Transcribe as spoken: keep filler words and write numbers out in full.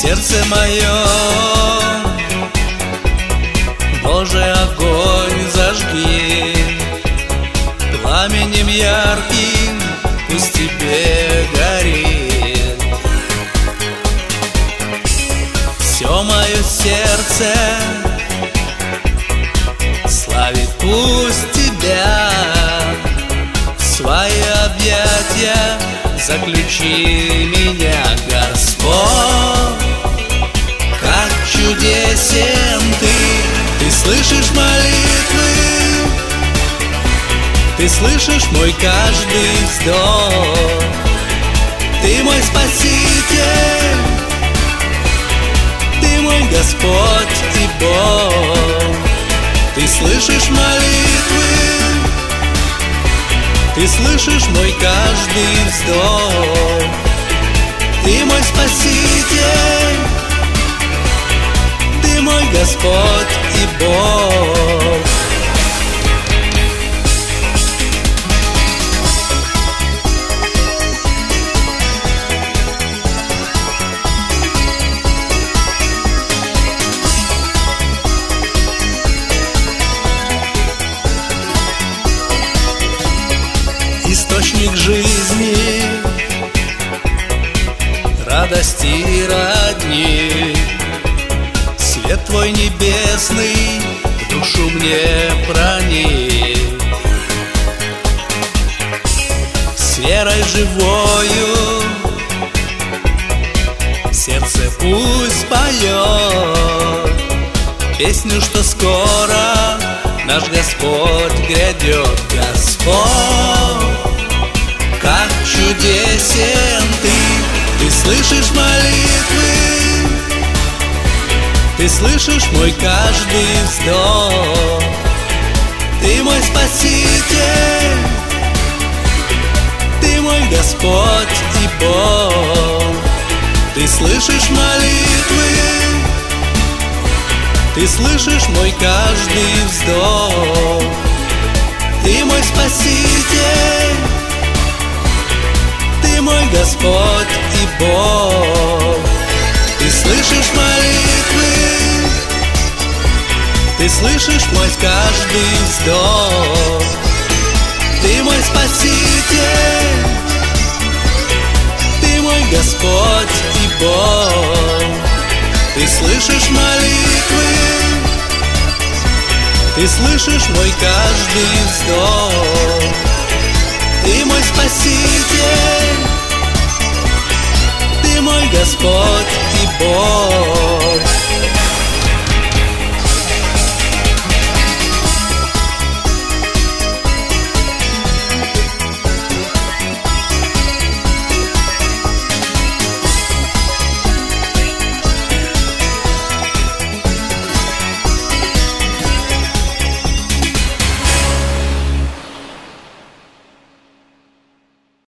сердце мое, Боже, огонь зажги, пламенем ярким пусть тебе горит. Все мое сердце славит пусть тебя, в свои объятия заключи меня, Господь. Как чудесен Ты, Ты слышишь молитвы, Ты слышишь мой каждый вздох. Ты мой Спаситель, Ты мой Господь и Бог. Ты слышишь молитвы, Ты слышишь мой каждый вздох. Ты мой Спаситель, Ты мой Господь и Бог. Источник жизни, радости и родни, свет Твой небесный в душу мне проник. С верой живою сердце пусть поет песню, что скоро наш Господь грядет. Господь, как чудесен Ты, Ты слышишь молитвы, Ты слышишь мой каждый вздох. Ты мой Спаситель, Ты мой Господь и Бог. Ты слышишь молитвы, Ты слышишь мой каждый вздох. Ты мой Спаситель, Ты мой Господь и Бог. Ты слышишь молитвы, Ты слышишь мой каждый вздох. Ты мой Спаситель, Ты мой Господь и Бог. Ты слышишь молитвы, Ты слышишь мой каждый вздох. Ты мой Спаситель, Ты мой Господь и Бог.